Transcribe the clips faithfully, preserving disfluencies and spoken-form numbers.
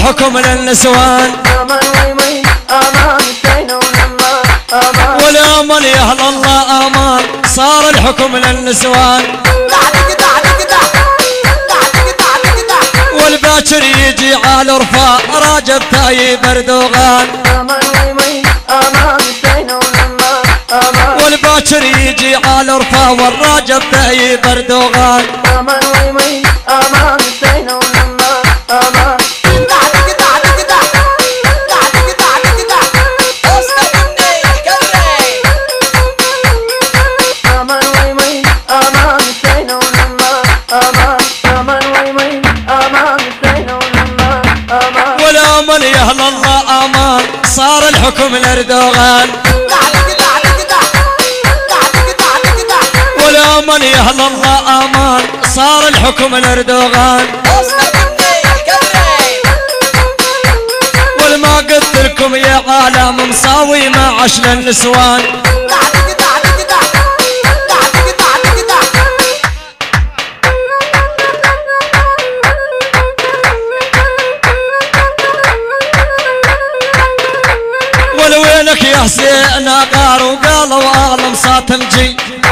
الحكم للنسوان والأمل يا أهل الله أمان صار الحكم للنسوان والباكر يجي على رفاء راجب تايب اردوغان والباكر يجي على رفاء والراجب تايب اردوغان والأمل يا أهل الله أمان صار الحكم لأردوغان والأمل يا أهل الله أمان صار الحكم لأردوغان والما قلت لكم يا عالم مساوي ما عش للنسوان ولوينك يا حسين غار وقالوا اعلم صاتم جي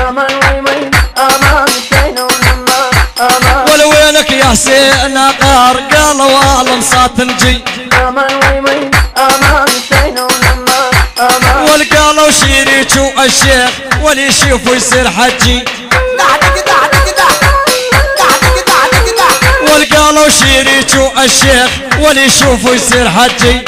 ولوينك يا حسين غار قالوا اعلم صاتم جي والقالوا شيريك الشيخ واللي يشوفوا يصير حجي والقالوا شيريك الشيخ واللي يشوفوا يصير حجي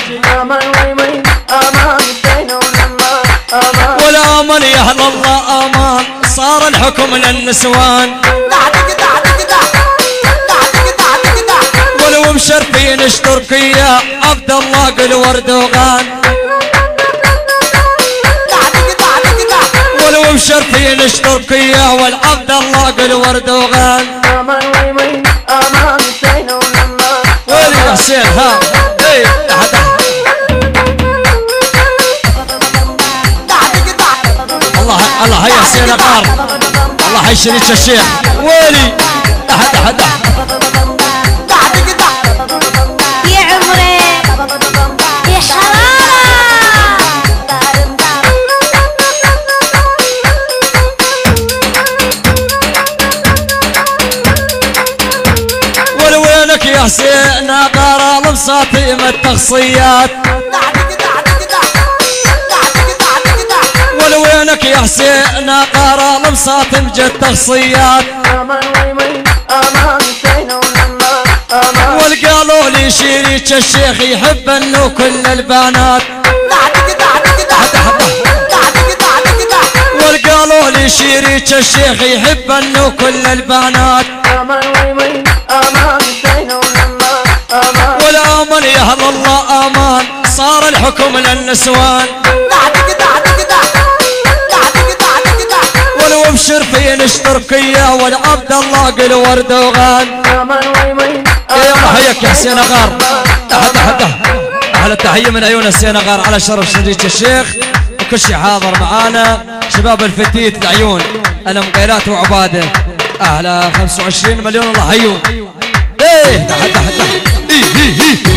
والأمل يا أهل الله أمان صار الحكم للنسوان ولو مشرفين اشتركية عبد الله قل وردوغان ولو مشرفين اشتركية والعبد الله قل وردوغان ويلي يا حسين ها ايه الله الله هيا حسين غار الله هيشريك الشيخ ويلي تحت تحت يا عمري يا حرارة ولوينك يا حسين غار لمصاتيم التخصيات ولوينك يا حسين غار لمصاتم جد تخصيات والقالوا لي شريك الشيخ يحب انه كل البنات والقالوا لي شريك الشيخ يحب انه كل البنات والأمل يا أهل الله أمان صار الحكم للنسوان ولو مشرفين اشتركية والعبد الله قل وردوغان يلا حياك يا حسين غار تحت تحت احلى التحية من عيون حسين غار على شرف شريك الشيخ وكل شيء حاضر معانا شباب الفتيت العيون المقيلات وعباده اهلا خمسة وعشرين مليون الله حيون ايه تحت تحت ايه ايه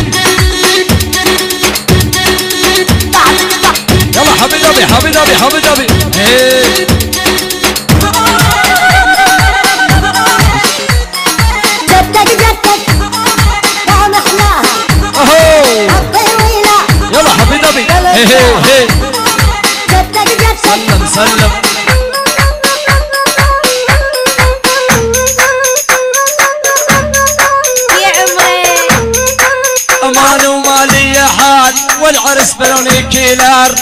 ايه يلا حبيب ابي حبيب ابي حبيب ابي ايه جدك جدك يا محلاها اهو يلا حبيب ابي هي هي هي جدك جدك سلم سلم يا عمري امان ومالي يا حال والعرس بلوني كيلار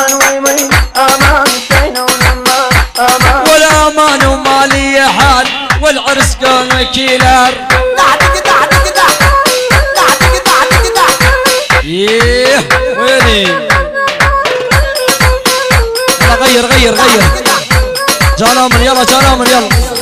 ولا امان ومالي يا حال والعرس بلوني كيلار ايه ويلي غير غير غير جانامن يلا جانامن يلا